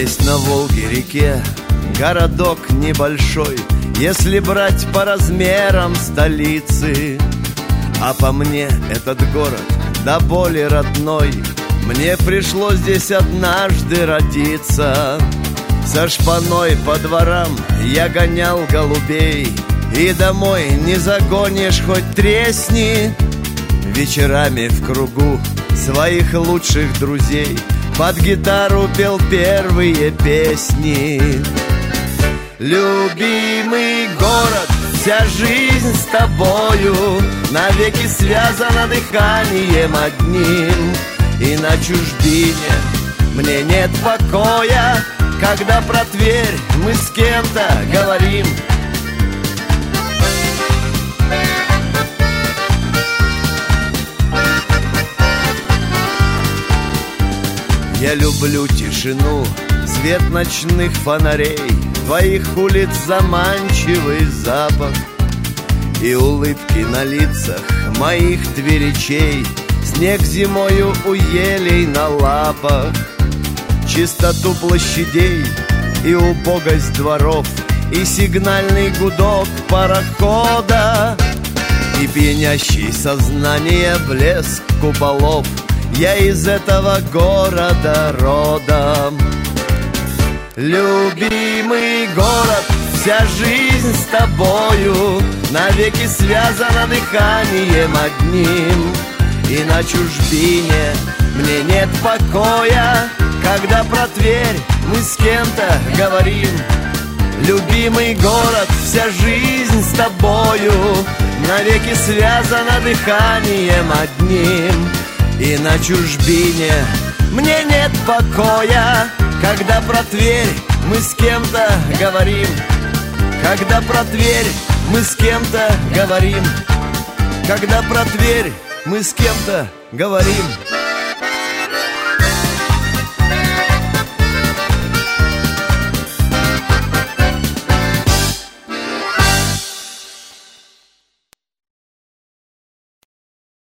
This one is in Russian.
Есть на Волге-реке городок небольшой, если брать по размерам столицы. А по мне этот город до боли родной. Мне пришлось здесь однажды родиться. Со шпаной по дворам я гонял голубей, и домой не загонишь, хоть тресни. Вечерами в кругу своих лучших друзей под гитару пел первые песни. Любимый город, вся жизнь с тобою навеки связана дыханием одним. И на чужбине мне нет покоя, когда про Тверь мы с кем-то говорим. Я люблю тишину, свет ночных фонарей, твоих улиц заманчивый запах и улыбки на лицах моих тверичей, снег зимою у елей на лапах, чистоту площадей и убогость дворов, и сигнальный гудок парохода, и пьянящий сознание блеск куполов. Я из этого города родом. Любимый город, вся жизнь с тобою навеки связана дыханием одним. И на чужбине мне нет покоя, когда про Тверь мы с кем-то говорим. Любимый город, вся жизнь с тобою навеки связана дыханием одним. И на чужбине мне нет покоя, когда про Тверь мы с кем-то говорим. Когда про Тверь мы с кем-то говорим. Когда про Тверь мы с кем-то говорим.